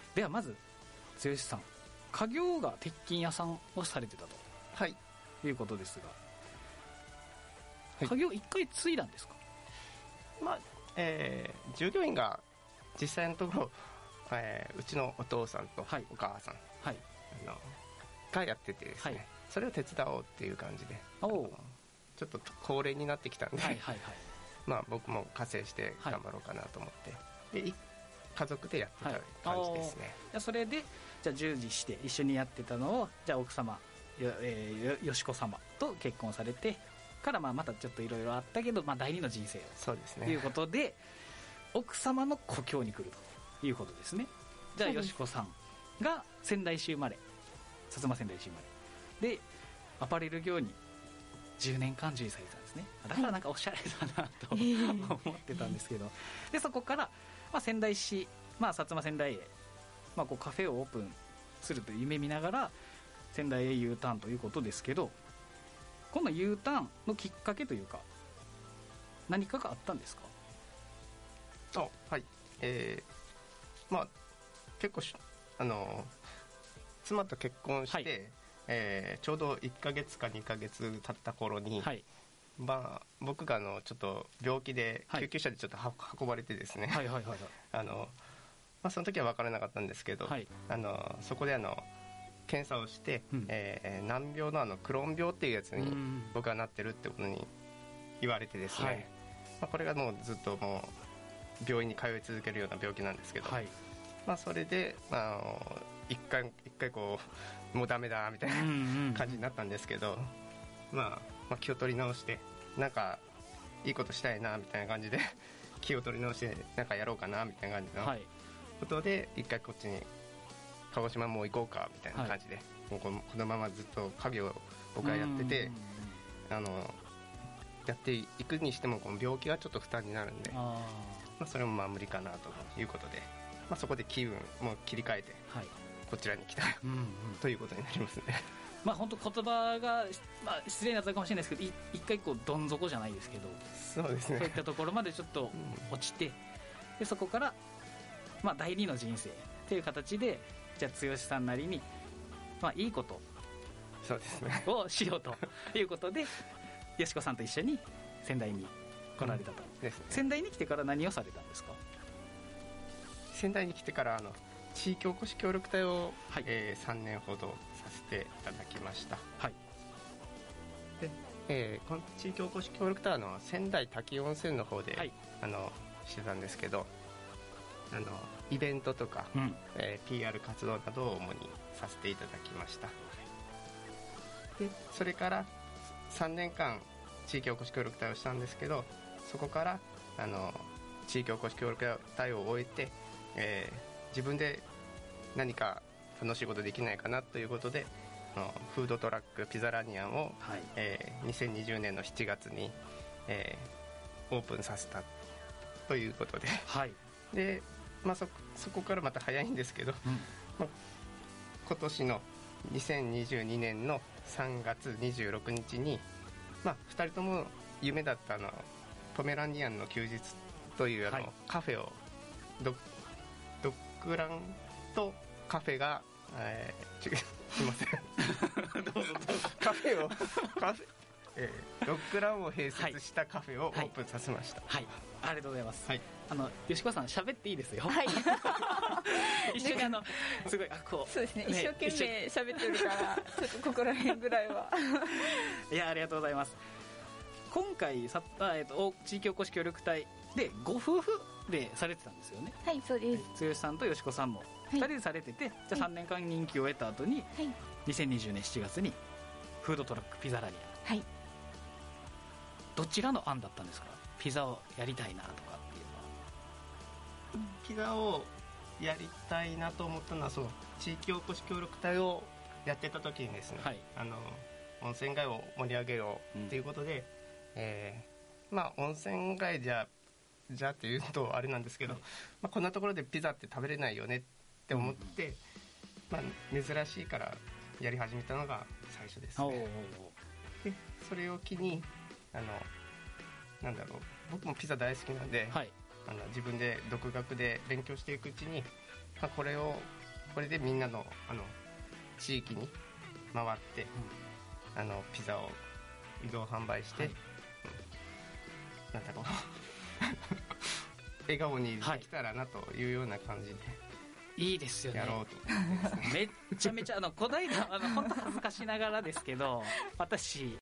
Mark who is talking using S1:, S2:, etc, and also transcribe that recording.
S1: ではまず剛さん、家業が鉄筋屋さんをされてたと、
S2: はい、
S1: いうことですが、
S2: はい、
S1: 家業一回継いだんですか？
S2: まあ従業員が実際のところ、うちのお父さんとお母さん、
S1: はい、
S2: がやっててですね、はい、それを手伝おうっていう感じで、ちょっと高齢になってきたんで、はいはいはい、まあ、僕も加勢して頑張ろうかなと思って、はい、で家族でやってた感じですね。
S1: じゃあそれでじゃあ従事して一緒にやってたのを、じゃあ奥様よしこ様と結婚されてから、またちょっといろいろあったけど、第二の人生を
S2: そうですね
S1: ということで、奥様の故郷に来るということですね。じゃあよしこさんが仙台市生まれ、薩摩仙台市生まれでアパレル業に10年間従事されてたんですね。だからなんかおしゃれだなと思ってたんですけど、でそこから、仙台市、薩摩仙台へ、こうカフェをオープンするという夢見ながら仙台へ U ターンということですけど、この U ターンのきっかけというか何かがあったんですか？
S2: はい、結構妻と結婚して、はい、ちょうど1ヶ月か2ヶ月経った頃に、はい、僕がちょっと病気で救急車でちょっと運ばれてですね、はいはいはいはい、その時は分からなかったんですけど、はい、そこで検査をして、難病のクローン病っていうやつに僕はなってるってことに言われてですね、はい、これがもうずっともう病院に通い続けるような病気なんですけど、はい、それで、一回こうもうダメだみたいな感じになったんですけど、気を取り直してなんかいいことしたいなみたいな感じで気を取り直してなんかやろうかなみたいな感じのことで、一回こっちに鹿児島もう行こうかみたいな感じで、はい、もうこのままずっと家業を僕はやってて、やっていくにしてもこの病気がちょっと負担になるんで、それも無理かなということで、そこで気分も切り替えて、はい、こちらに来た、ということになりますね。
S1: 本当言葉が、失礼になったかもしれないですけど、一回こうどん底じゃないですけど、
S2: そうですね、
S1: そういったところまでちょっと落ちて、でそこから、第二の人生という形で、じゃあ剛さんなりに、いいこと
S2: そうですね
S1: をしようということでよしこさんと一緒に仙台に来られたと、ですね。仙台に来てから何をされたんですか？
S2: 仙台に来てから地域おこし協力隊を、はい、3年ほどさせていただきました。はい。で、この地域おこし協力隊は仙台滝温泉の方で、はい、してたんですけど、イベントとか、PR 活動などを主にさせていただきました。でそれから3年間地域おこし協力隊をしたんですけど、そこから地域おこし協力隊を終えて、自分で何か楽しいことできないかなということで、フードトラックピザラニアンを、はい、2020年の7月に、オープンさせたということで、はい、でそこからまた早いんですけど、今年の2022年の3月26日に、2人とも夢だったポメラニアンの休日という、はい、カフェをドッグランとカフェが、すいませんどうぞカフェドッグランを併設したカフェをオープンさせました。
S1: はい、ありがとうございます。はい、吉川さん喋っていいですよ。
S3: はい
S1: 一緒にすごいこう
S3: そうですね、一生懸命喋ってるからちょっとここら辺ぐらいはい
S1: やありがとうございます。今回地域おこし協力隊でご夫婦でされてたんですよね。
S3: はい、そうです。
S1: 剛さんと吉子さんも2人でされてて、じゃあ3年間任期を得た後に、はい、2020年7月にフードトラックピザラニア、はい、どちらの案だったんですか？ピザをやりたいなとかっていうのは。
S2: ピザをやりたいなと思ったのは、地域おこし協力隊をやってた時にですね、はい、温泉街を盛り上げようっていうことで、温泉街じゃっていうとあれなんですけど、こんなところでピザって食べれないよねって思って、珍しいからやり始めたのが最初ですね。でそれを機に僕もピザ大好きなんで、はい、自分で独学で勉強していくうちに、これをこれでみんなの地域に回って、ピザを移動販売して、なんだろう笑顔にできたらなというような感じで、
S1: いいですよね。
S2: やろうと思ってですね。
S1: めっちゃめちゃこないだ本当恥ずかしながらですけど、私